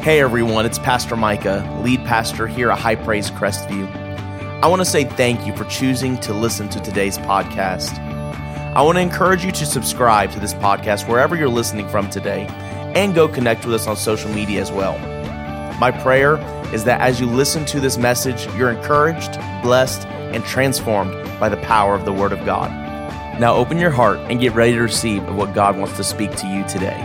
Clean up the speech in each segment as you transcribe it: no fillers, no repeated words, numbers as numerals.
Hey everyone, it's Pastor Micah, lead pastor here at High Praise Crestview. I want to say thank you for choosing to listen to today's podcast. I want to encourage you to subscribe to this podcast wherever you're listening from today and go connect with us on social media as well. My prayer is that as you listen to this message, you're encouraged, blessed, and transformed by the power of the Word of God. Now open your heart and get ready to receive of what God wants to speak to you today.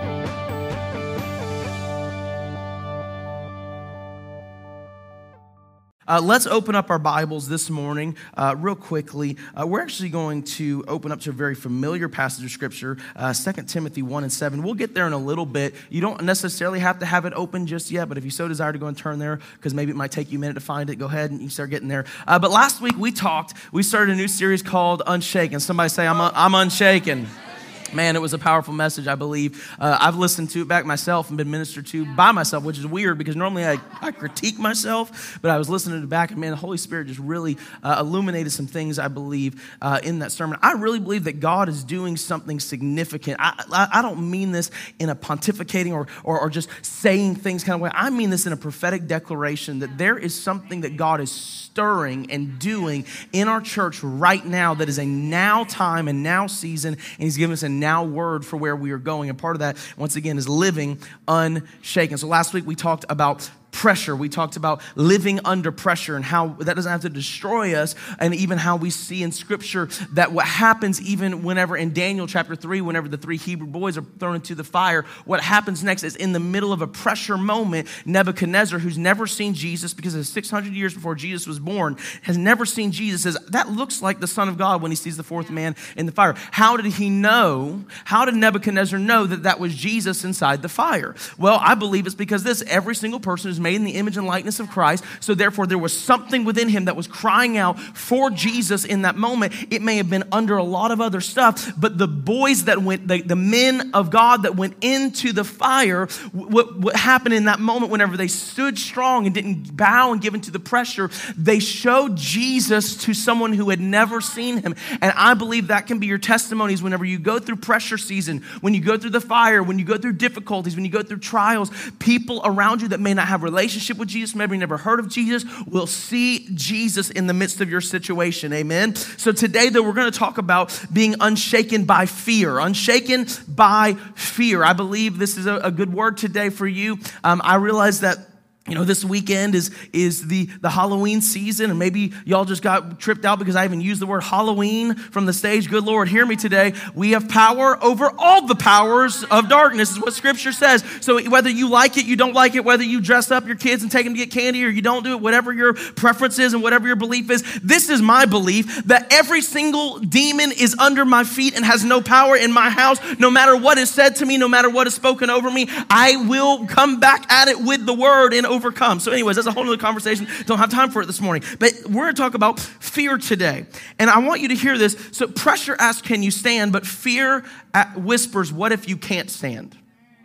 Let's open up our Bibles this morning real quickly. We're actually going to open up to a very familiar passage of Scripture, 2 Timothy 1 and 7. We'll get there in a little bit. You don't necessarily have to have it open just yet, but if you so desire to go and turn there, because maybe it might take you a minute to find it, go ahead and you start getting there. But last week we started a new series called Unshaken. Somebody say, I'm unshaken. Man, it was a powerful message, I believe. I've listened to it back myself and been ministered to by myself, which is weird because normally I critique myself, but I was listening to it back and man, the Holy Spirit just really illuminated some things, I believe, in that sermon. I really believe that God is doing something significant. I don't mean this in a pontificating or just saying things kind of way. I mean this in a prophetic declaration that there is something that God is stirring and doing in our church right now that is a now time and now season, and He's given us a now word for where we are going. And part of that, once again, is living unshaken. So last week we talked about pressure. We talked about living under pressure and how that doesn't have to destroy us, and even how we see in Scripture that what happens even whenever in Daniel chapter 3, whenever the 3 Hebrew boys are thrown into the fire, what happens next is in the middle of a pressure moment, Nebuchadnezzar, who's never seen Jesus because it's 600 years before Jesus was born, has never seen Jesus, says, that looks like the Son of God when he sees the fourth man in the fire. How did he know? How did Nebuchadnezzar know that that was Jesus inside the fire? Well, I believe it's because every single person is made in the image and likeness of Christ. So therefore, there was something within him that was crying out for Jesus in that moment. It may have been under a lot of other stuff, but the boys that went, the men of God that went into the fire, what happened in that moment whenever they stood strong and didn't bow and give into the pressure, they showed Jesus to someone who had never seen him. And I believe that can be your testimonies whenever you go through pressure season, when you go through the fire, when you go through difficulties, when you go through trials, people around you that may not have relationship with Jesus, maybe never heard of Jesus, will see Jesus in the midst of your situation. Amen. So today, though, we're going to talk about being unshaken by fear. Unshaken by fear. I believe this is a good word today for you. I realize that this weekend is the Halloween season, and maybe y'all just got tripped out because I even used the word Halloween from the stage. Good Lord, hear me today. We have power over all the powers of darkness, is what Scripture says. So whether you like it, you don't like it, whether you dress up your kids and take them to get candy or you don't do it, whatever your preference is and whatever your belief is, this is my belief, that every single demon is under my feet and has no power in my house. No matter what is said to me, no matter what is spoken over me, I will come back at it with the word and overcome. So anyways, that's a whole other conversation. Don't have time for it this morning. But we're going to talk about fear today. And I want you to hear this. So pressure asks, can you stand? But fear whispers, what if you can't stand?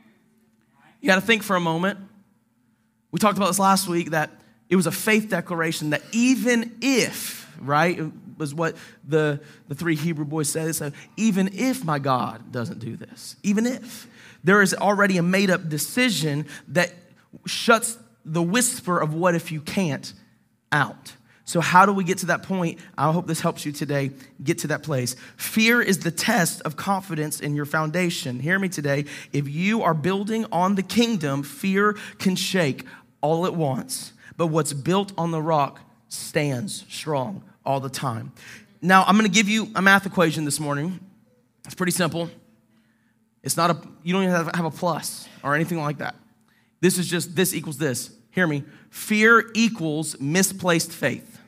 You got to think for a moment. We talked about this last week, that it was a faith declaration that even if, right, it was what the 3 Hebrew boys said. They said, even if my God doesn't do this, even if, there is already a made up decision that shuts the whisper of what if you can't out. So how do we get to that point? I hope this helps you today get to that place. Fear is the test of confidence in your foundation. Hear me today. If you are building on the kingdom, fear can shake all at once. But what's built on the rock stands strong all the time. Now, I'm going to give you a math equation this morning. It's pretty simple. It's not you don't even have a plus or anything like that. This is just this equals this. Hear me. Fear equals misplaced faith.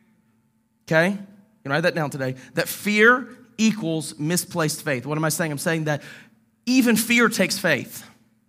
Okay? You can write that down today. That fear equals misplaced faith. What am I saying? I'm saying that even fear takes faith.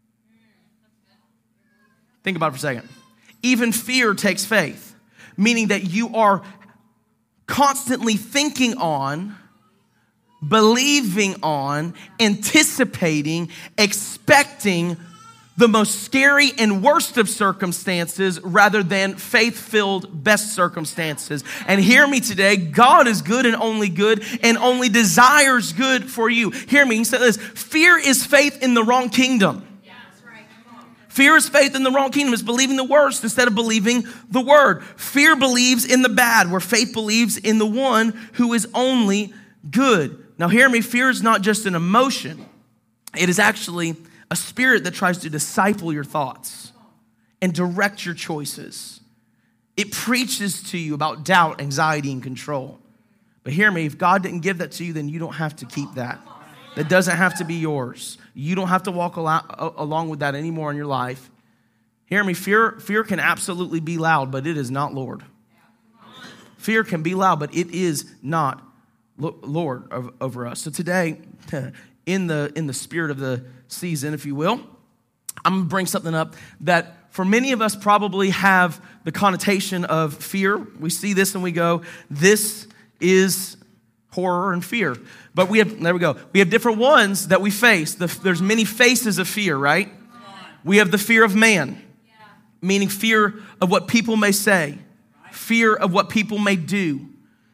Think about it for a second. Even fear takes faith. Meaning that you are constantly thinking on, believing on, anticipating, expecting the most scary and worst of circumstances rather than faith-filled best circumstances. And hear me today, God is good and only desires good for you. Hear me, he said this, fear is faith in the wrong kingdom. Fear is faith in the wrong kingdom. It's believing the worst instead of believing the word. Fear believes in the bad, where faith believes in the one who is only good. Now hear me, fear is not just an emotion. It is actually a spirit that tries to disciple your thoughts and direct your choices. It preaches to you about doubt, anxiety, and control. But hear me, if God didn't give that to you, then you don't have to keep that. That doesn't have to be yours. You don't have to walk along with that anymore in your life. Hear me, fear can absolutely be loud, but it is not Lord. Fear can be loud, but it is not Lord over us. So today, in the spirit of the season, if you will, I'm going to bring something up that for many of us probably have the connotation of fear. We see this and we go, this is horror and fear. But we have different ones that we face. There's many faces of fear, right? We have the fear of man, meaning fear of what people may say, fear of what people may do,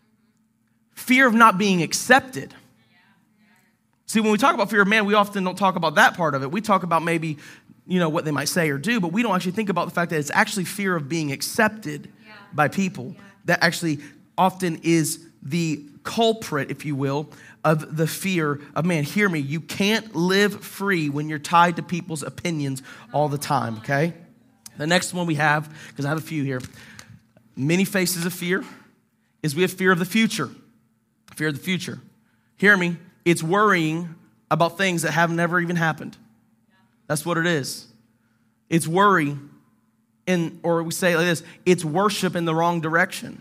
fear of not being accepted. See, when we talk about fear of man, we often don't talk about that part of it. We talk about maybe, what they might say or do, but we don't actually think about the fact that it's actually fear of being accepted by people that actually often is the culprit, if you will, of the fear of man. Hear me, you can't live free when you're tied to people's opinions all the time, okay? The next one we have, because I have a few here, many faces of fear, is we have fear of the future. Fear of the future. Hear me, it's worrying about things that have never even happened. That's what it is. It's worry, or we say it like this, it's worship in the wrong direction.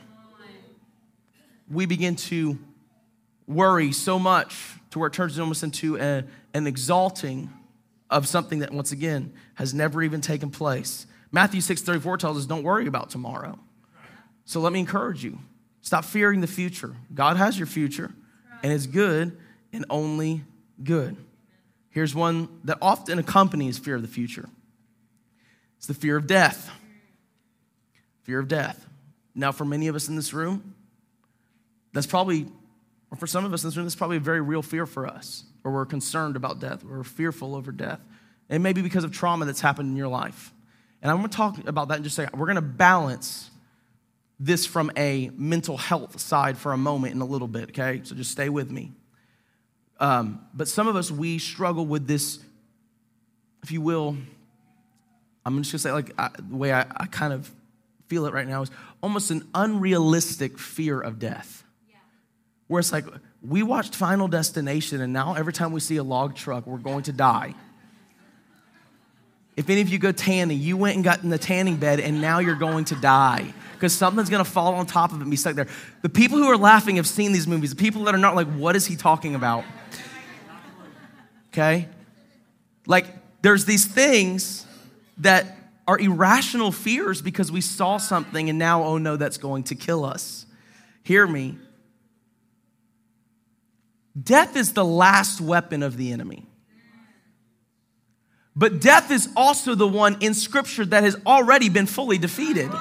We begin to worry so much to where it turns almost into an exalting of something that, once again, has never even taken place. Matthew 6:34 tells us, don't worry about tomorrow. So let me encourage you. Stop fearing the future. God has your future, and it's good and only good. Here's one that often accompanies fear of the future. It's the fear of death. Fear of death. Now, for many of us in this room, that's probably, or for some of us in this room, that's probably a very real fear for us, or we're concerned about death, or we're fearful over death. And maybe because of trauma that's happened in your life. And I'm going to talk about that in just a second. We're going to balance this from a mental health side for a moment in a little bit, okay? So just stay with me. But some of us, we struggle with this, if you will, I'm just going to say, the way I kind of feel it right now is almost an unrealistic fear of death. Yeah. Where it's like, we watched Final Destination, and now every time we see a log truck, we're going to die. If any of you go tanning, you went and got in the tanning bed, and now you're going to die because something's going to fall on top of it and be stuck there. The people who are laughing have seen these movies. The people that are not, like, what is he talking about? Okay? Like, there's these things that are irrational fears because we saw something and now, oh no, that's going to kill us. Hear me. Death is the last weapon of the enemy. But death is also the one in Scripture that has already been fully defeated.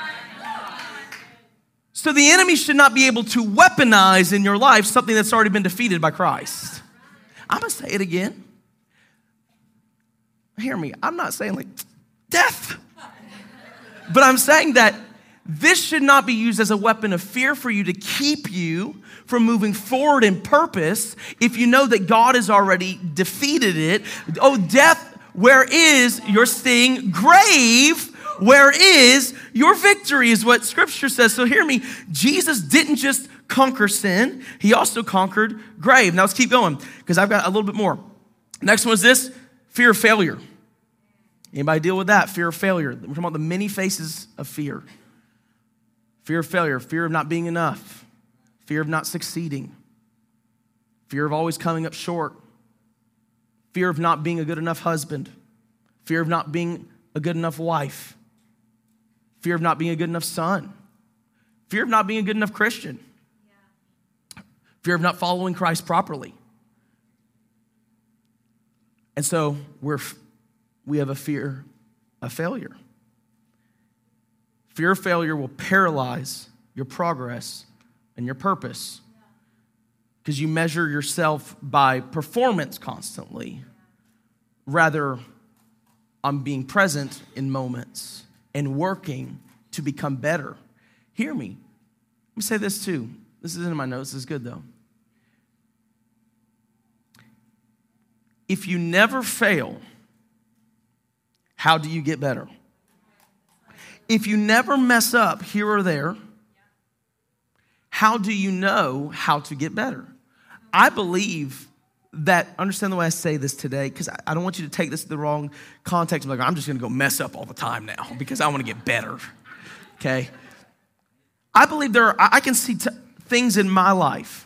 So the enemy should not be able to weaponize in your life something that's already been defeated by Christ. I'm going to say it again. Hear me. I'm not saying like death. But I'm saying that this should not be used as a weapon of fear for you to keep you from moving forward in purpose if you know that God has already defeated it. Oh, death, where is your sting? Grave, where is your victory, is what Scripture says. So hear me, Jesus didn't just conquer sin, he also conquered grave. Now let's keep going, because I've got a little bit more. Next one is this, fear of failure. Anybody deal with that? Fear of failure. We're talking about the many faces of fear. Fear of failure, fear of not being enough, fear of not succeeding, fear of always coming up short, fear of not being a good enough husband, fear of not being a good enough wife, fear of not being a good enough son, fear of not being a good enough Christian, fear of not following Christ properly. And so we have a fear of failure. Fear of failure will paralyze your progress and your purpose because you measure yourself by performance constantly rather on being present in moments and working to become better. Hear me. Let me say this too. This is in my notes. This is good though. If you never fail, how do you get better? If you never mess up here or there, how do you know how to get better? I believe that, understand the way I say this today, because I don't want you to take this to the wrong context. I'm like, I'm just going to go mess up all the time now because I want to get better, okay? I believe I can see things in my life.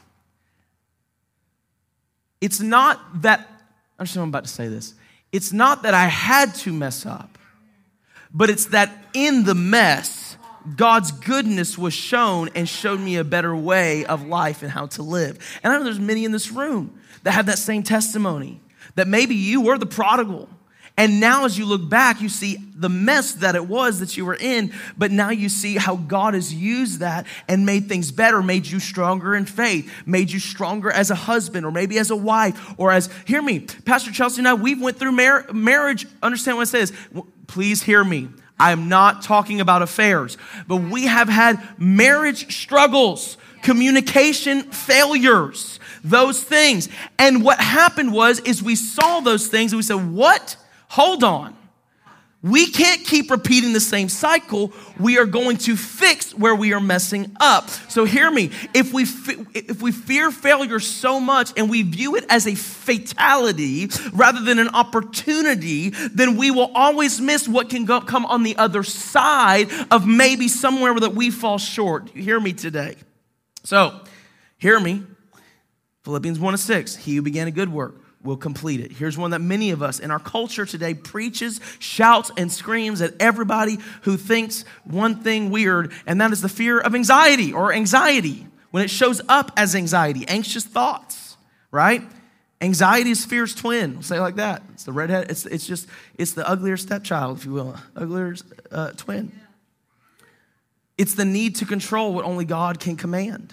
It's not that, understand I'm about to say this. It's not that I had to mess up, but it's that in the mess, God's goodness was shown and showed me a better way of life and how to live. And I know there's many in this room that have that same testimony, that maybe you were the prodigal. And now as you look back, you see the mess that it was that you were in, but now you see how God has used that and made things better, made you stronger in faith, made you stronger as a husband or maybe as a wife or as, hear me, Pastor Chelsea and I, we went through marriage. Understand what I say is, please hear me. I am not talking about affairs, but we have had marriage struggles, communication failures, those things. And what happened is we saw those things and we said, what? Hold on. We can't keep repeating the same cycle. We are going to fix where we are messing up. So hear me. If we fear failure so much and we view it as a fatality rather than an opportunity, then we will always miss what can come on the other side of maybe somewhere that we fall short. You hear me today? So, hear me. Philippians 1:6, he who began a good work will complete it. Here's one that many of us in our culture today preaches, shouts, and screams at everybody who thinks one thing weird, and that is the fear of anxiety or anxiety. When it shows up as anxiety, anxious thoughts, right? Anxiety is fear's twin. We'll say it like that. It's the redhead. It's the uglier stepchild, if you will, uglier twin. It's the need to control what only God can command.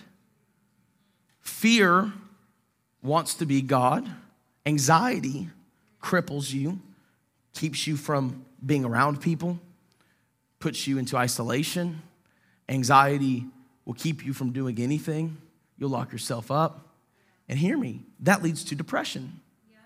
Fear wants to be God. Anxiety cripples you, keeps you from being around people, puts you into isolation. Anxiety will keep you from doing anything. You'll lock yourself up. And hear me, that leads to depression.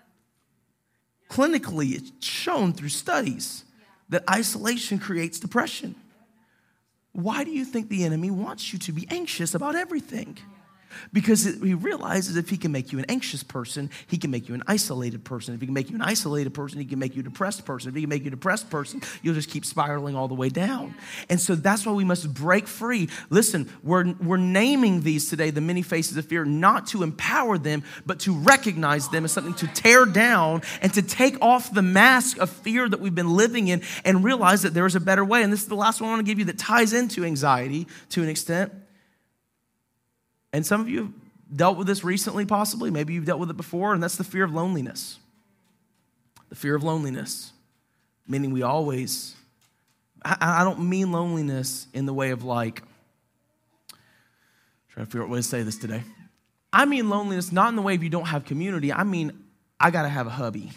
Clinically, it's shown through studies that isolation creates depression. Why do you think the enemy wants you to be anxious about everything? Because he realizes if he can make you an anxious person, he can make you an isolated person. If he can make you an isolated person, he can make you a depressed person. If he can make you a depressed person, you'll just keep spiraling all the way down. And so that's why we must break free. Listen, we're naming these today, the many faces of fear, not to empower them, but to recognize them as something to tear down and to take off the mask of fear that we've been living in and realize that there is a better way. And this is the last one I want to give you that ties into anxiety to an extent. And some of you have dealt with this recently, possibly. Maybe you've dealt with it before, and that's the fear of loneliness. The fear of loneliness, meaning we always, I don't mean loneliness in the way of like, trying to figure out a way to say this today. I mean loneliness not in the way of you don't have community. I mean, I got to have a hubby.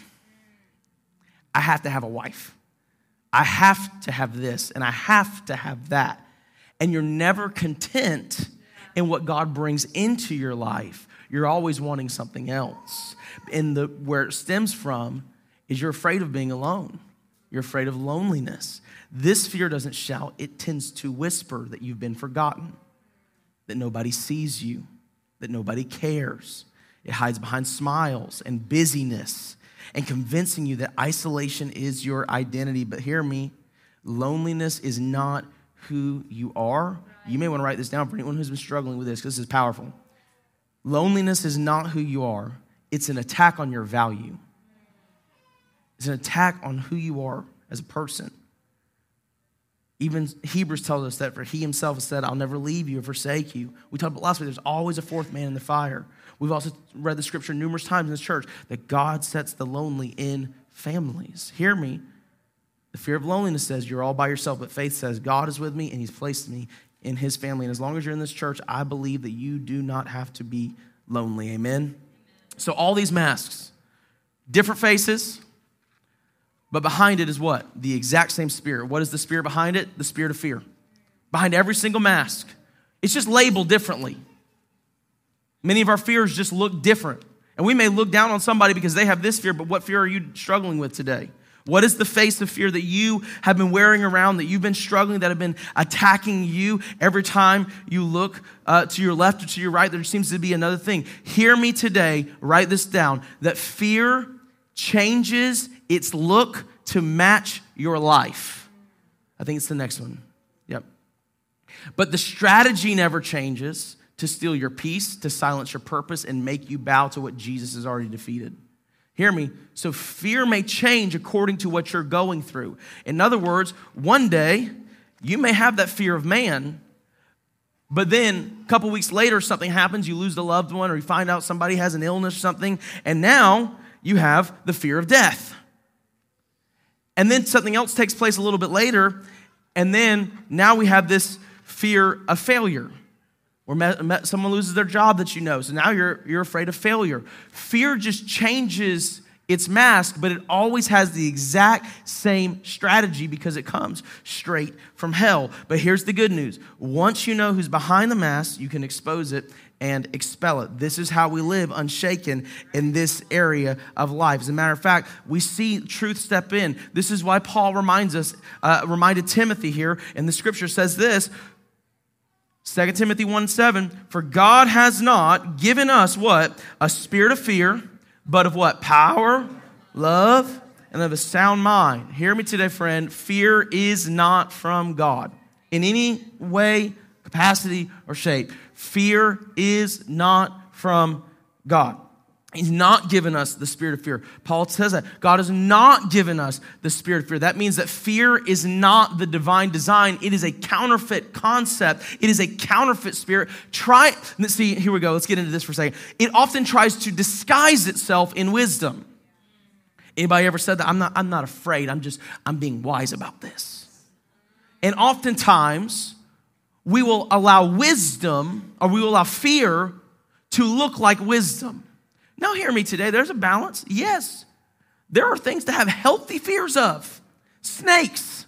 I have to have a wife. I have to have this, and I have to have that. And you're never content in what God brings into your life. You're always wanting something else. And where it stems from is you're afraid of being alone. You're afraid of loneliness. This fear doesn't shout. It tends to whisper that you've been forgotten, that nobody sees you, that nobody cares. It hides behind smiles and busyness and convincing you that isolation is your identity. But hear me, loneliness is not who you are. You may want to write this down for anyone who's been struggling with this, because this is powerful. Loneliness is not who you are. It's an attack on your value. It's an attack on who you are as a person. Even Hebrews tells us that, for he himself has said, I'll never leave you or forsake you. We talked about last week, there's always a fourth man in the fire. We've also read the scripture numerous times in this church that God sets the lonely in families. Hear me. The fear of loneliness says you're all by yourself, but faith says God is with me and he's placed me in his family. And as long as you're in this church, I believe that you do not have to be lonely. Amen? So all these masks, different faces, But behind it is what? The exact same spirit. What is the spirit behind it? The spirit of fear. Behind every single mask. It's just labeled differently. Many of our fears just look different. And we may look down on somebody because they have this fear, but what fear are you struggling with today? What is the face of fear that you have been wearing around, that you've been struggling, that have been attacking you every time you look to your left or to your right? There seems to be another thing. Hear me today, write this down, that fear changes its look to match your life. I think it's the next one. Yep. But the strategy never changes to steal your peace, to silence your purpose, and make you bow to what Jesus has already defeated. Hear me. So fear may change according to what you're going through. In other words, one day you may have that fear of man, but then a couple weeks later something happens, you lose a loved one, or you find out somebody has an illness or something, and now you have the fear of death. And then something else takes place a little bit later, and then now we have this fear of failure. Or someone loses their job that you know, so now you're afraid of failure. Fear just changes its mask, but it always has the exact same strategy because it comes straight from hell. But here's the good news. Once you know who's behind the mask, you can expose it and expel it. This is how we live unshaken in this area of life. As a matter of fact, we see truth step in. This is why Paul reminded Timothy here, and the scripture says this, 2 Timothy 1:7, for God has not given us what? A spirit of fear, but of what? Power, love, and of a sound mind. Hear me today, friend. Fear is not from God in any way, capacity, or shape. Fear is not from God. He's not given us the spirit of fear. Paul says that. God has not given us the spirit of fear. That means that fear is not the divine design. It is a counterfeit concept. It is a counterfeit spirit. See, here we go. Let's get into this for a second. It often tries to disguise itself in wisdom. Anybody ever said that? I'm not afraid. I'm being wise about this. And oftentimes, we will allow wisdom, or we will allow fear to look like wisdom. Now hear me today, there's a balance. Yes, there are things to have healthy fears of. Snakes.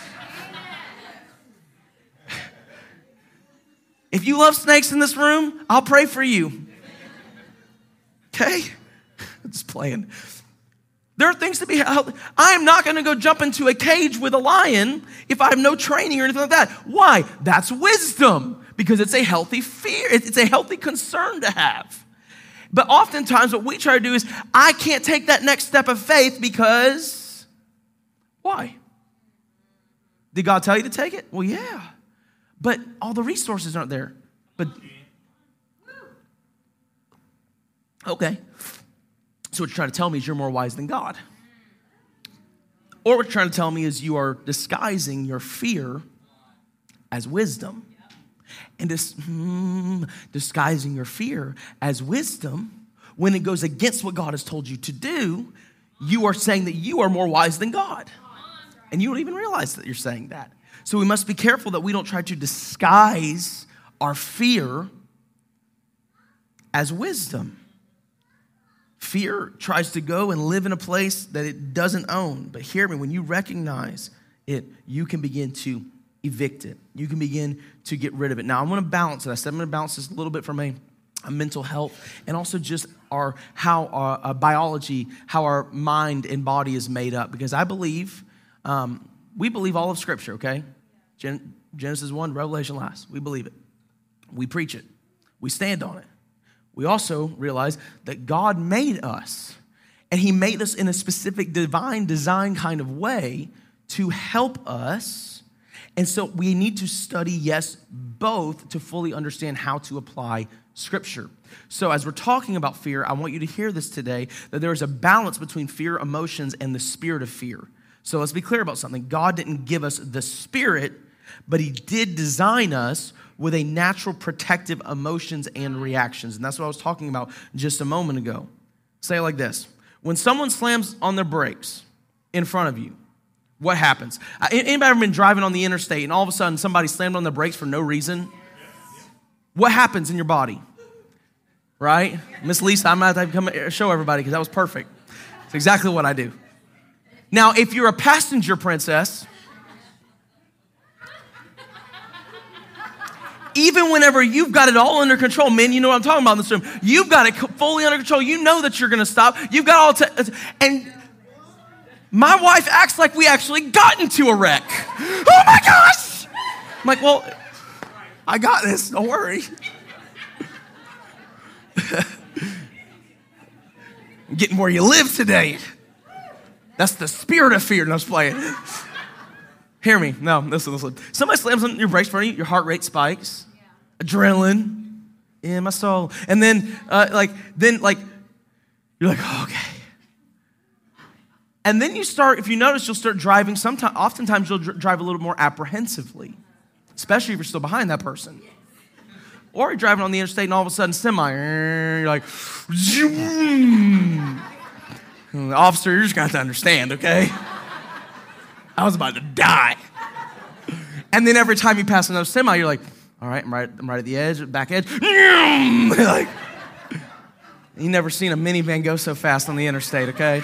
If you love snakes in this room, I'll pray for you. Okay? I'm just playing. There are things to be healthy. I am not going to go jump into a cage with a lion if I have no training or anything like that. Why? That's wisdom, because it's a healthy fear. It's a healthy concern to have. But oftentimes what we try to do is, I can't take that next step of faith because, why? Did God tell you to take it? Well, yeah. But all the resources aren't there. But, okay. So what you're trying to tell me is you're more wise than God. Or what you're trying to tell me is you are disguising your fear as wisdom. And disguising your fear as wisdom, when it goes against what God has told you to do, you are saying that you are more wise than God. And you don't even realize that you're saying that. So we must be careful that we don't try to disguise our fear as wisdom. Fear tries to go and live in a place that it doesn't own. But hear me, when you recognize it, you can begin to evict it. You can begin to get rid of it. Now, I want to balance it. I said I'm going to balance this a little bit from a mental health and also just how our biology, how our mind and body is made up. Because I believe, we believe all of Scripture, okay? Genesis 1, Revelation last. We believe it. We preach it. We stand on it. We also realize that God made us, and He made us in a specific divine design kind of way to help us. And so we need to study, yes, both to fully understand how to apply Scripture. So as we're talking about fear, I want you to hear this today, that there is a balance between fear, emotions, and the spirit of fear. So let's be clear about something. God didn't give us the spirit, but He did design us with a natural protective emotions and reactions. And that's what I was talking about just a moment ago. Say it like this. When someone slams on their brakes in front of you, what happens? Anybody ever been driving on the interstate and all of a sudden somebody slammed on their brakes for no reason? What happens in your body? Right? Miss Lisa, I'm going to have to come show everybody because that was perfect. It's exactly what I do. Now, if you're a passenger princess, even whenever you've got it all under control, men, you know what I'm talking about in this room. You've got it fully under control. You know that you're going to stop. You've got all and my wife acts like we actually got into a wreck. Oh my gosh! I'm like, well, I got this. Don't worry. I'm getting where you live today. That's the spirit of fear. No, I'm just playing. Hear me. No, listen. Somebody slams on your brakes for you, your heart rate spikes. Adrenaline in my soul. And then, you're like, oh, okay. And then you start, if you notice, you'll start driving. Oftentimes, you'll drive a little more apprehensively, especially if you're still behind that person. Or you're driving on the interstate and all of a sudden, you're like, zoom. Officer, you're just going to have to understand, okay? I was about to die. And then every time you pass another semi, you're like, all right, I'm right at the edge, back edge. Like, you never seen a minivan go so fast on the interstate, okay?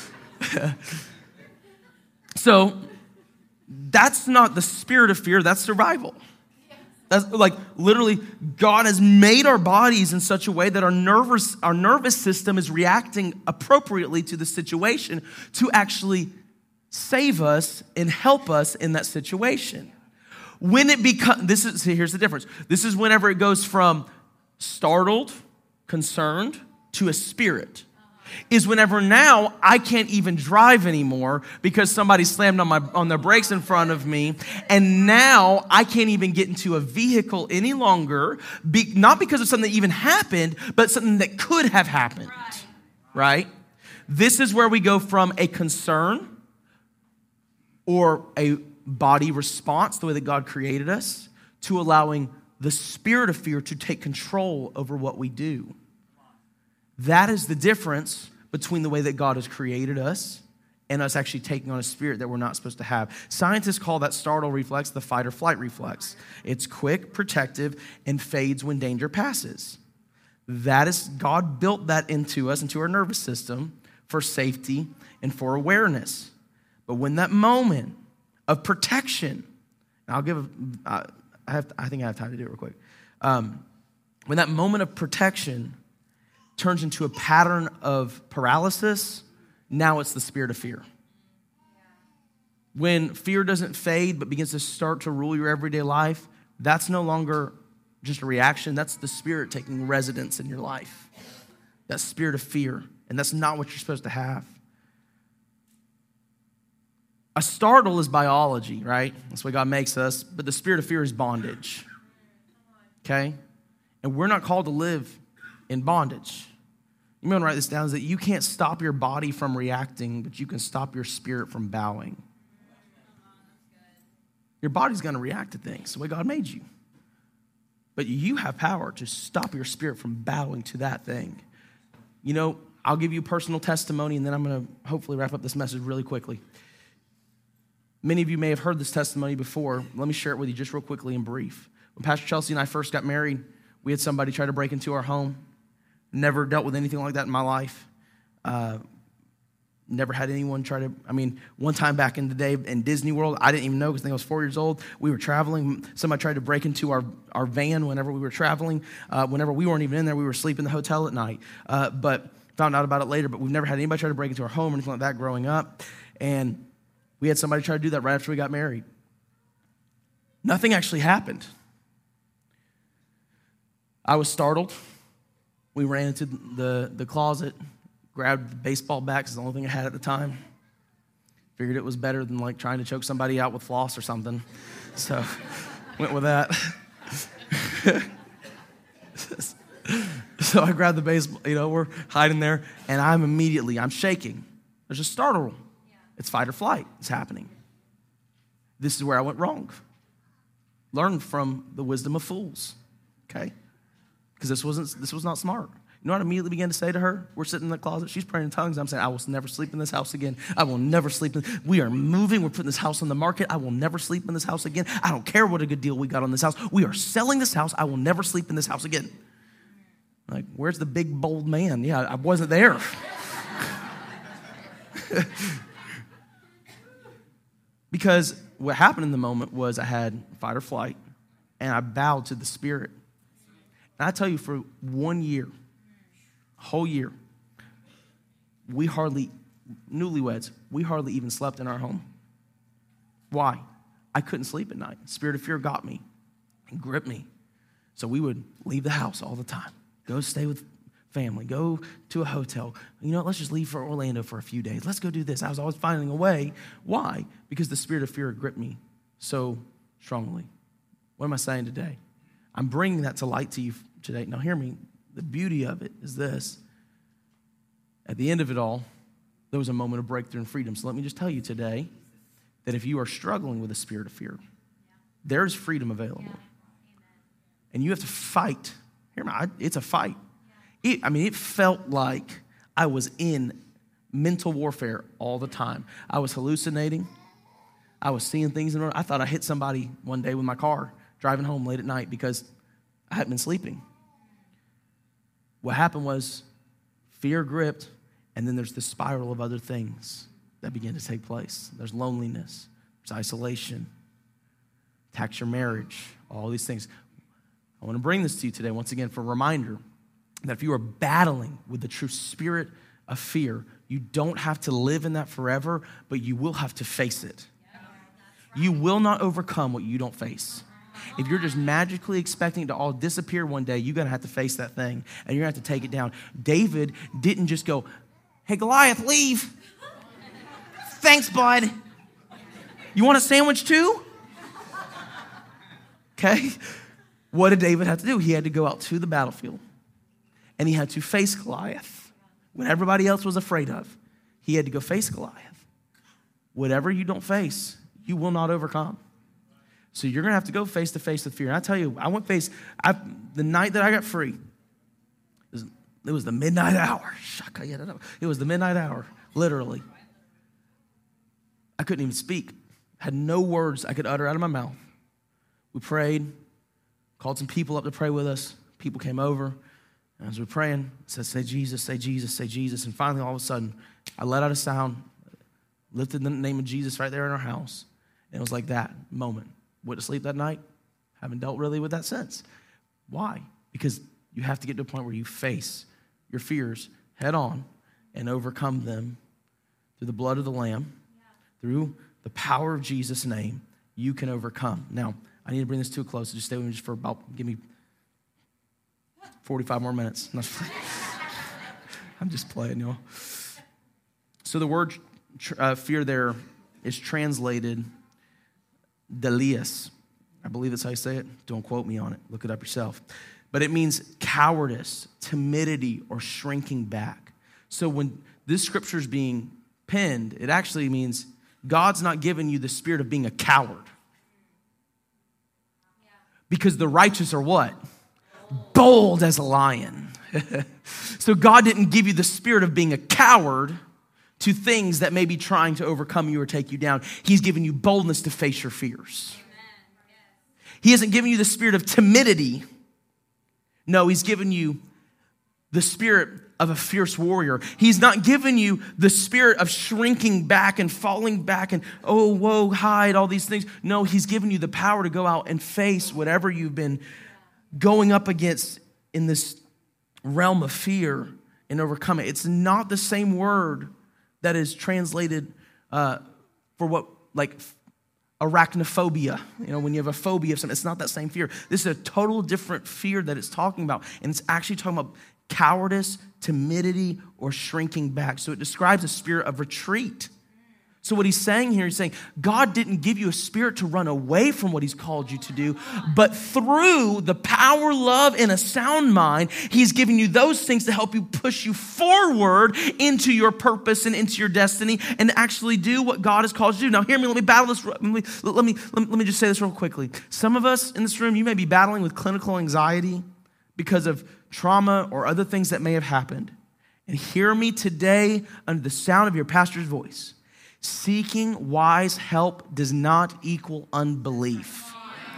So that's not the spirit of fear, that's survival. That's like literally God has made our bodies in such a way that our nervous system is reacting appropriately to the situation to actually save us and help us in that situation. When it becomes, here's the difference. This is whenever it goes from startled, concerned, to a spirit. Is whenever now I can't even drive anymore because somebody slammed on their brakes in front of me, and now I can't even get into a vehicle any longer, not because of something that even happened, but something that could have happened, right? This is where we go from a concern or a body response, the way that God created us, to allowing the spirit of fear to take control over what we do. That is the difference between the way that God has created us and us actually taking on a spirit that we're not supposed to have. Scientists call that startle reflex the fight or flight reflex. It's quick, protective, and fades when danger passes. That is, God built that into us, into our nervous system, for safety and for awareness. But when that moment of protection, I think I have time to do it real quick. When that moment of protection turns into a pattern of paralysis, now it's the spirit of fear. When fear doesn't fade but begins to start to rule your everyday life, that's no longer just a reaction. That's the spirit taking residence in your life. That spirit of fear, and that's not what you're supposed to have. A startle is biology, right? That's what God makes us. But the spirit of fear is bondage. Okay? And we're not called to live in bondage. You may want to write this down, is that you can't stop your body from reacting, but you can stop your spirit from bowing. Your body's going to react to things the way God made you. But you have power to stop your spirit from bowing to that thing. You know, I'll give you personal testimony, and then I'm going to hopefully wrap up this message really quickly. Many of you may have heard this testimony before. Let me share it with you just real quickly and brief. When Pastor Chelsea and I first got married, we had somebody try to break into our home. Never dealt with anything like that in my life. Never had anyone try to, one time back in the day in Disney World, I didn't even know because I think I was 4 years old. We were traveling. Somebody tried to break into our van whenever we were traveling. Whenever we weren't even in there, we were asleep in the hotel at night. But found out about it later, but we've never had anybody try to break into our home or anything like that growing up. And we had somebody try to do that right after we got married. Nothing actually happened. I was startled. We ran into the closet, grabbed the baseball bat, because it's the only thing I had at the time. Figured it was better than like trying to choke somebody out with floss or something. So went with that. So I grabbed the baseball, we're hiding there, and I'm shaking. There's a startle. It's fight or flight. It's happening. This is where I went wrong. Learn from the wisdom of fools, okay? Because this was not smart. You know what I immediately began to say to her? We're sitting in the closet. She's praying in tongues. I'm saying, I will never sleep in this house again. I will never sleep we are moving. We're putting this house on the market. I will never sleep in this house again. I don't care what a good deal we got on this house. We are selling this house. I will never sleep in this house again. Like, where's the big, bold man? Yeah, I wasn't there. Because what happened in the moment was I had fight or flight, and I bowed to the Spirit. And I tell you, for 1 year, whole year, newlyweds, we hardly even slept in our home. Why? I couldn't sleep at night. Spirit of fear got me and gripped me. So we would leave the house all the time, go stay with family, go to a hotel. You know what, let's just leave for Orlando for a few days. Let's go do this. I was always finding a way. Why? Because the spirit of fear gripped me so strongly. What am I saying today? I'm bringing that to light to you today. Now hear me. The beauty of it is this. At the end of it all, there was a moment of breakthrough and freedom. So let me just tell you today that if you are struggling with a spirit of fear, there's freedom available. And you have to fight. Hear me, it's a fight. It felt like I was in mental warfare all the time. I was hallucinating. I was seeing things. I thought I hit somebody one day with my car driving home late at night because I hadn't been sleeping. What happened was fear gripped, and then there's the spiral of other things that begin to take place. There's loneliness, there's isolation, attacks your marriage, all these things. I want to bring this to you today once again for a reminder that if you are battling with the true spirit of fear, you don't have to live in that forever, but you will have to face it. You will not overcome what you don't face. If you're just magically expecting it to all disappear one day, you're going to have to face that thing, and you're going to have to take it down. David didn't just go, "Hey, Goliath, leave. Thanks, bud. You want a sandwich too?" Okay? What did David have to do? He had to go out to the battlefield, and he had to face Goliath. When everybody else was afraid of, he had to go face Goliath. Whatever you don't face, you will not overcome. So you're going to have to go face to face with fear. And I tell you, the night that I got free, it was the midnight hour. It was the midnight hour, literally. I couldn't even speak. I had no words I could utter out of my mouth. We prayed, called some people up to pray with us. People came over. And as we were praying, it said, "Say Jesus, say Jesus, say Jesus." And finally, all of a sudden, I let out a sound, lifted the name of Jesus right there in our house. And it was like that moment. Went to sleep that night, haven't dealt really with that since. Why? Because you have to get to a point where you face your fears head on and overcome them through the blood of the Lamb, through the power of Jesus' name. You can overcome. Now, I need to bring this to a close. So just stay with me just for give me 45 more minutes. I'm just playing, y'all. So the word fear there is translated delias. I believe that's how you say it. Don't quote me on it. Look it up yourself. But it means cowardice, timidity, or shrinking back. So when this scripture is being penned, it actually means God's not giving you the spirit of being a coward. Because the righteous are what? Bold as a lion. So God didn't give you the spirit of being a coward to things that may be trying to overcome you or take you down. He's given you boldness to face your fears. He hasn't given you the spirit of timidity. No, he's given you the spirit of a fierce warrior. He's not given you the spirit of shrinking back and falling back and, oh, whoa, hide, all these things. No, he's given you the power to go out and face whatever you've been going up against in this realm of fear and overcome it. It's not the same word that is translated for what, like arachnophobia. You know, when you have a phobia of something, it's not that same fear. This is a total different fear that it's talking about. And it's actually talking about cowardice, timidity, or shrinking back. So it describes a spirit of retreat. So what he's saying here, he's saying, God didn't give you a spirit to run away from what he's called you to do, but through the power, love, and a sound mind, he's giving you those things to help you push you forward into your purpose and into your destiny and actually do what God has called you to do. Now hear me, let me battle this. Let me just say this real quickly. Some of us in this room, you may be battling with clinical anxiety because of trauma or other things that may have happened. And hear me today under the sound of your pastor's voice. Seeking wise help does not equal unbelief.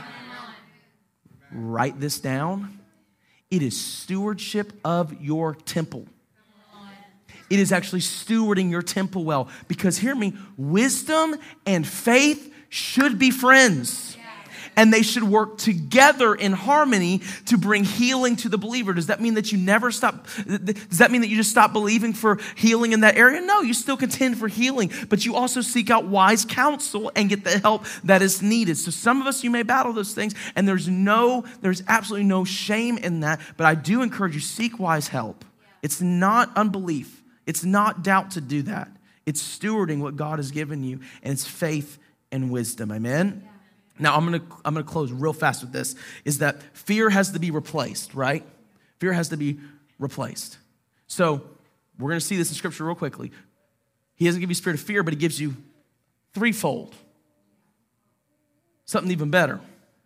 Write this down. It is stewardship of your temple. It is actually stewarding your temple well. Because hear me, wisdom and faith should be friends. And they should work together in harmony to bring healing to the believer. Does that mean that you never stop? Does that mean that you just stop believing for healing in that area? No, you still contend for healing, but you also seek out wise counsel and get the help that is needed. So some of us, you may battle those things, and there's absolutely no shame in that, but I do encourage you, seek wise help. It's not unbelief. It's not doubt to do that. It's stewarding what God has given you, and it's faith and wisdom. Amen? Now, I'm gonna close real fast with this, is that fear has to be replaced, right? Fear has to be replaced. So we're going to see this in Scripture real quickly. He doesn't give you a spirit of fear, but he gives you threefold. Something even better.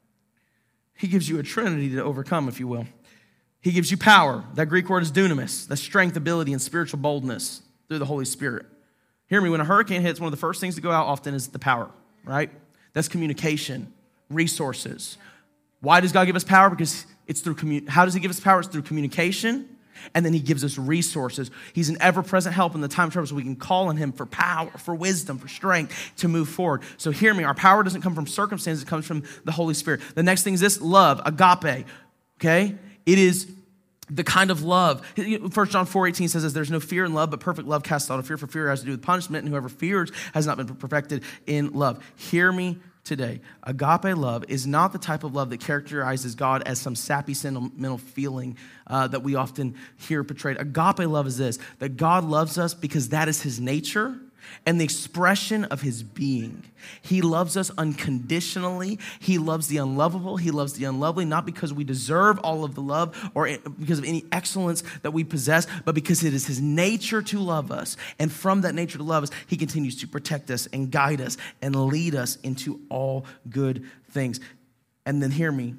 He gives you a trinity to overcome, if you will. He gives you power. That Greek word is dunamis. That's strength, ability, and spiritual boldness through the Holy Spirit. Hear me, when a hurricane hits, one of the first things to go out often is the power, right? That's communication, resources. Why does God give us power? Because it's through how does he give us power? It's through communication, and then he gives us resources. He's an ever-present help in the time of trouble, so we can call on him for power, for wisdom, for strength to move forward. So hear me, our power doesn't come from circumstances, it comes from the Holy Spirit. The next thing is this, love, agape, okay? It is the kind of love. 1 John 4:18 says, there's no fear in love, but perfect love casts out a fear, for fear has to do with punishment, and whoever fears has not been perfected in love. Hear me today. Agape love is not the type of love that characterizes God as some sappy, sentimental feeling that we often hear portrayed. Agape love is this, that God loves us because that is his nature and the expression of his being. He loves us unconditionally. He loves the unlovable. He loves the unlovely, not because we deserve all of the love or because of any excellence that we possess, but because it is his nature to love us. And from that nature to love us, he continues to protect us and guide us and lead us into all good things. And then hear me.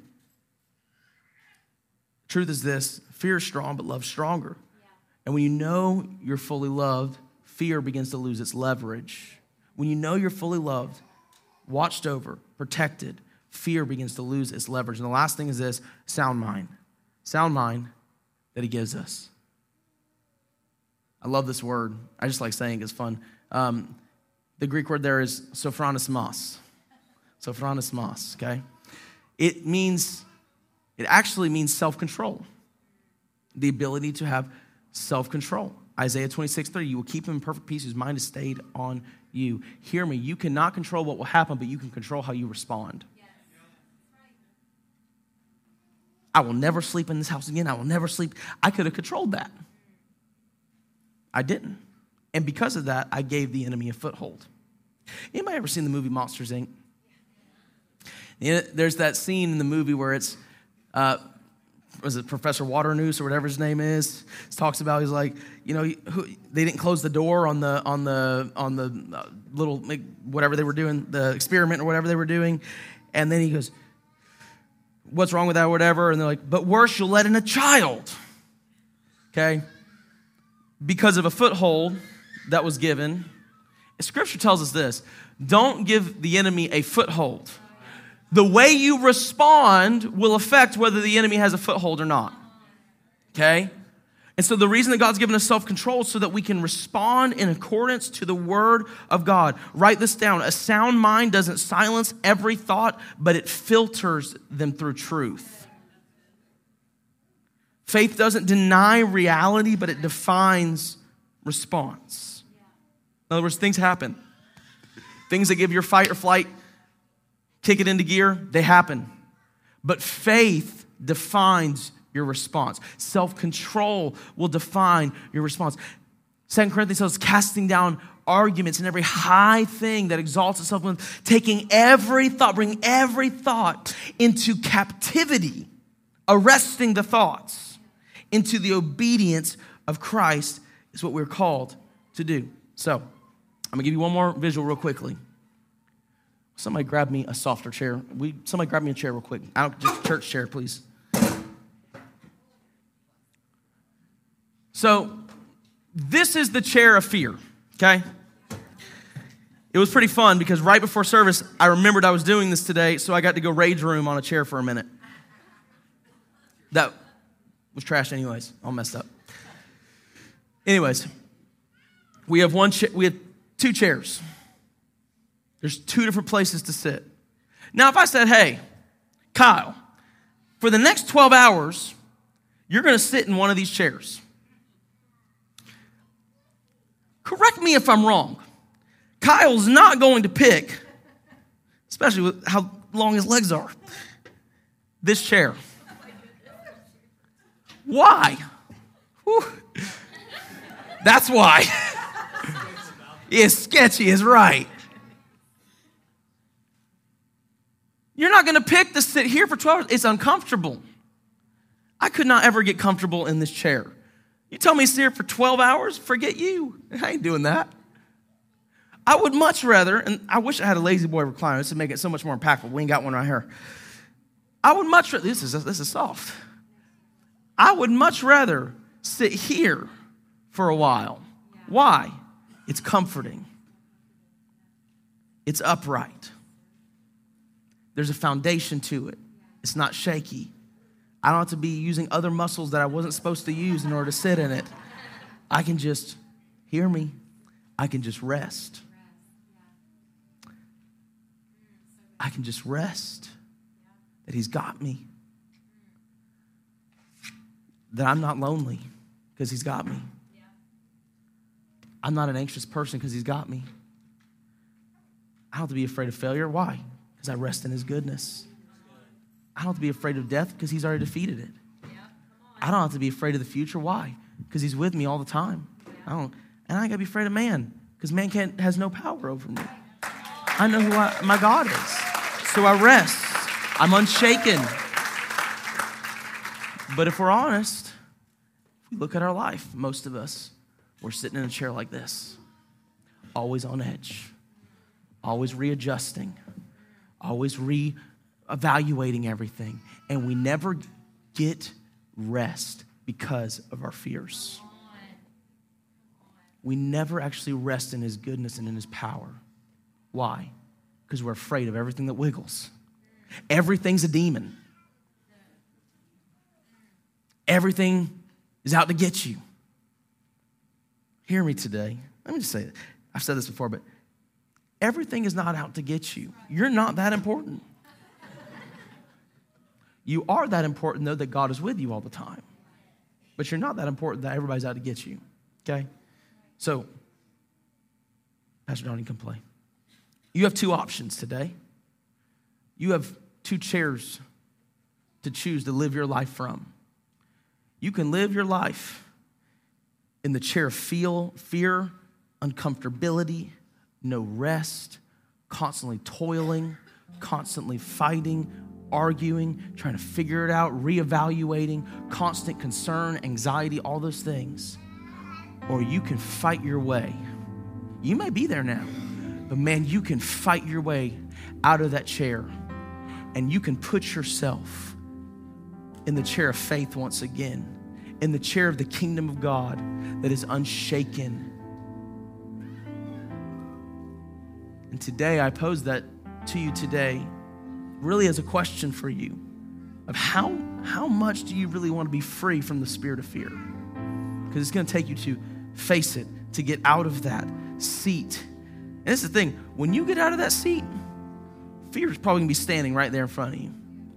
Truth is this, fear is strong, but love's stronger. Yeah. And when you know you're fully loved, fear begins to lose its leverage. When you know you're fully loved, watched over, protected, fear begins to lose its leverage. And the last thing is this, sound mind. Sound mind that he gives us. I love this word. I just like saying it's fun. The Greek word there is sophronismos. Sophronismos, okay? It actually means self-control. The ability to have self-control. Isaiah 26:3, you will keep him in perfect peace whose mind is stayed on you. Hear me, you cannot control what will happen, but you can control how you respond. Yes. I will never sleep in this house again. I will never sleep. I could have controlled that. I didn't. And because of that, I gave the enemy a foothold. Anybody ever seen the movie Monsters, Inc.? There's that scene in the movie where it's, was it Professor Waternoose or whatever his name is? He talks about, he's like, you know, they didn't close the door on the little, whatever they were doing, the experiment or whatever they were doing. And then he goes, what's wrong with that or whatever? And they're like, but worse, you'll let in a child. Okay? Because of a foothold that was given. Scripture tells us this, don't give the enemy a foothold. The way you respond will affect whether the enemy has a foothold or not. Okay? And so the reason that God's given us self-control is so that we can respond in accordance to the word of God. Write this down. A sound mind doesn't silence every thought, but it filters them through truth. Faith doesn't deny reality, but it defines response. In other words, things happen. Things that give your fight or flight, kick it into gear, they happen. But faith defines your response. Self-control will define your response. 2 Corinthians says, casting down arguments and every high thing that exalts itself, taking every thought, bringing every thought into captivity, arresting the thoughts into the obedience of Christ is what we're called to do. So, I'm going to give you one more visual real quickly. Somebody grab me a softer chair. Somebody grab me a chair real quick. Just a church chair, please. So, this is the chair of fear, okay? It was pretty fun because right before service, I remembered I was doing this today, so I got to go rage room on a chair for a minute. That was trash anyways. All messed up. Anyways, we have two chairs. There's two different places to sit. Now, if I said, hey, Kyle, for the next 12 hours, you're going to sit in one of these chairs. Correct me if I'm wrong. Kyle's not going to pick, especially with how long his legs are, this chair. Why? Whew. That's why. It's sketchy, is right. You're not going to pick to sit here for 12 hours. It's uncomfortable. I could not ever get comfortable in this chair. You tell me to sit here for 12 hours? Forget you. I ain't doing that. I would much rather, and I wish I had a lazy boy recliner. This would make it so much more impactful. We ain't got one right here. I would much rather, this is soft. I would much rather sit here for a while. Yeah. Why? It's comforting. It's upright. There's a foundation to it. It's not shaky. I don't have to be using other muscles that I wasn't supposed to use in order to sit in it. I can just, hear me, I can just rest. I can just rest that he's got me. That I'm not lonely because he's got me. I'm not an anxious person because he's got me. I don't have to be afraid of failure. Why? Because I rest in his goodness. I don't have to be afraid of death because he's already defeated it. I don't have to be afraid of the future. Why? Because he's with me all the time. And I ain't got to be afraid of man because man has no power over me. I know who my God is. So I rest. I'm unshaken. But if we're honest, if we look at our life, most of us, we're sitting in a chair like this, always on edge, always readjusting, always re-evaluating everything, and we never get rest because of our fears. We never actually rest in his goodness and in his power. Why? Because we're afraid of everything that wiggles. Everything's a demon. Everything is out to get you. Hear me today. Let me just say it. I've said this before, but everything is not out to get you. You're not that important. You are that important, though, that God is with you all the time. But you're not that important that everybody's out to get you, okay? So, Pastor Donnie can play. You have two options today. You have two chairs to choose to live your life from. You can live your life in the chair of fear, uncomfortability, no rest, constantly toiling, constantly fighting, arguing, trying to figure it out, reevaluating, constant concern, anxiety, all those things. Or you can fight your way. You may be there now, but man, you can fight your way out of that chair, and you can put yourself in the chair of faith once again, in the chair of the kingdom of God that is unshaken. And today, I pose that to you today really as a question for you of how much do you really want to be free from the spirit of fear? Because it's going to take you to face it, to get out of that seat. And this is the thing, when you get out of that seat, fear is probably going to be standing right there in front of you.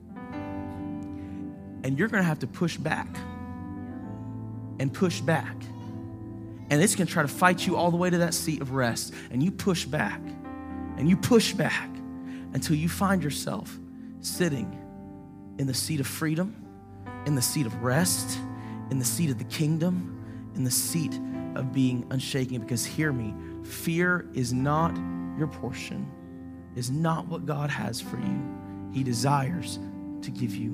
And you're going to have to push back and push back. And it's going to try to fight you all the way to that seat of rest. And you push back and you push back until you find yourself sitting in the seat of freedom, in the seat of rest, in the seat of the kingdom, in the seat of being unshaken. Because hear me, fear is not your portion, is not what God has for you. He desires to give you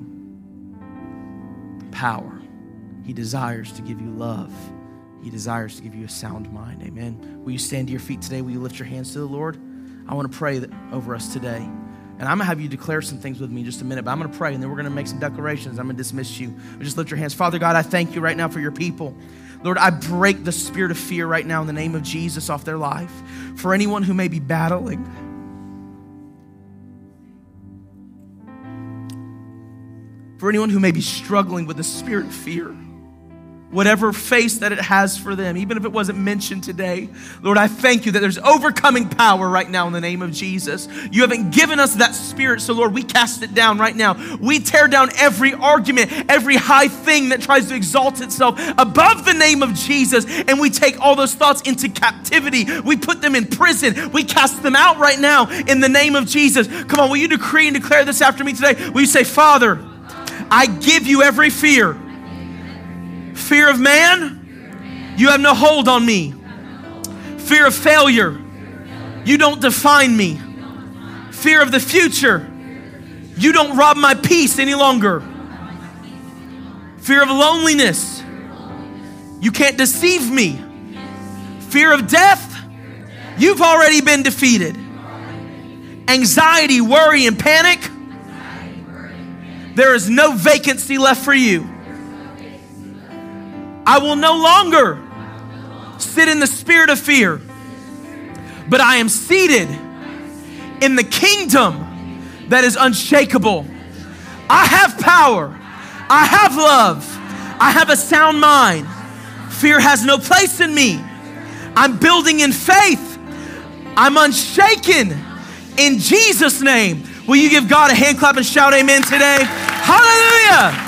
power. He desires to give you love. He desires to give you a sound mind. Amen. Will you stand to your feet today? Will you lift your hands to the Lord? I want to pray over us today. And I'm going to have you declare some things with me in just a minute, but I'm going to pray, and then we're going to make some declarations. I'm going to dismiss you. But just lift your hands. Father God, I thank you right now for your people. Lord, I break the spirit of fear right now in the name of Jesus off their life. For anyone who may be battling, for anyone who may be struggling with the spirit of fear, whatever face that it has for them, even if it wasn't mentioned today. Lord, I thank you that there's overcoming power right now in the name of Jesus. You haven't given us that spirit, so Lord, we cast it down right now. We tear down every argument, every high thing that tries to exalt itself above the name of Jesus, and we take all those thoughts into captivity. We put them in prison. We cast them out right now in the name of Jesus. Come on, will you decree and declare this after me today? Will you say, Father, I give you every fear. Fear of man, you have no hold on me. Fear of failure, you don't define me. Fear of the future, you don't rob my peace any longer. Fear of loneliness, you can't deceive me. Fear of death, you've already been defeated. Anxiety, worry, and panic, there is no vacancy left for you. I will no longer sit in the spirit of fear, but I am seated in the kingdom that is unshakable. I have power. I have love. I have a sound mind. Fear has no place in me. I'm building in faith. I'm unshaken in Jesus' name. Will you give God a hand clap and shout amen today? Hallelujah.